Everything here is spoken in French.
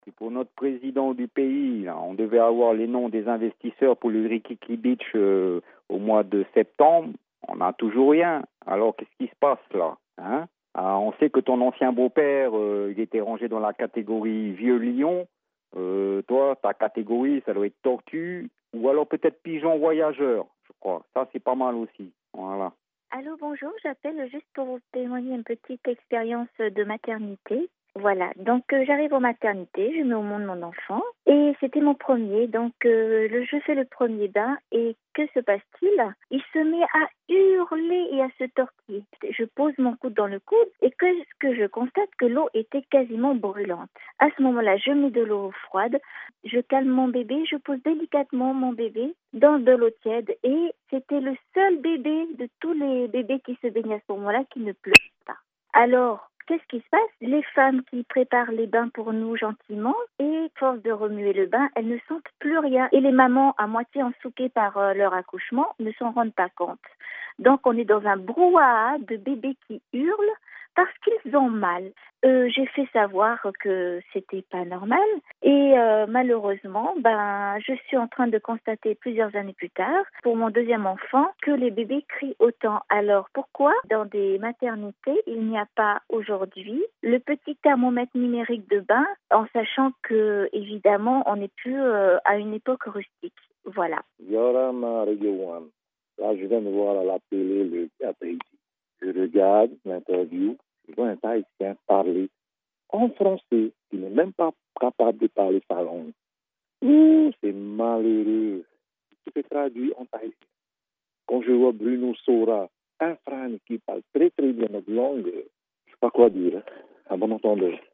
Et pour notre président du pays, là, on devait avoir les noms des investisseurs pour le Rikiki Beach au mois de septembre. On n'a toujours rien. Alors, qu'est-ce qui se passe là, hein? Ah, on sait que ton ancien beau-père, il était rangé dans la catégorie vieux lion. Toi, ta catégorie, ça doit être tortue ou alors peut-être pigeon voyageur, je crois. Ça, c'est pas mal aussi. Voilà. Allô, bonjour, j'appelle juste pour vous témoigner une petite expérience de maternité. Voilà, donc j'arrive en maternité, je mets au monde mon enfant et c'était mon premier, donc je fais le premier bain et que se passe-t-il? Il se met à hurler et à se tortiller. Je pose mon coude dans le coude et que je constate que l'eau était quasiment brûlante. À ce moment-là, je mets de l'eau froide, je calme mon bébé, je pose délicatement mon bébé dans de l'eau tiède et c'était le seul bébé de tous les bébés qui se baignaient à ce moment-là qui ne pleurait pas. Alors, qu'est-ce qui se passe? Les femmes qui préparent les bains pour nous gentiment et, force de remuer le bain, elles ne sentent plus rien. Et les mamans, à moitié ensouquées par leur accouchement, ne s'en rendent pas compte. Donc, on est dans un brouhaha de bébés qui hurlent parce qu'ils ont mal. J'ai fait savoir que c'était pas normal et malheureusement, je suis en train de constater plusieurs années plus tard, pour mon deuxième enfant, que les bébés crient autant. Alors pourquoi dans des maternités, il n'y a pas aujourd'hui le petit thermomètre numérique de bain, en sachant que évidemment, on n'est plus à une époque rustique. Voilà. Yorama Radio One. Là, je viens de voir à la télé le après-midi. Je regarde l'interview, je vois un Tahitien parler en français, qui n'est même pas capable de parler sa langue. Ouh, c'est malheureux. Tout est traduit en tahitien. Quand je vois Bruno Sora, un frère qui parle très très bien notre langue, je ne sais pas quoi dire. À bon entendeur.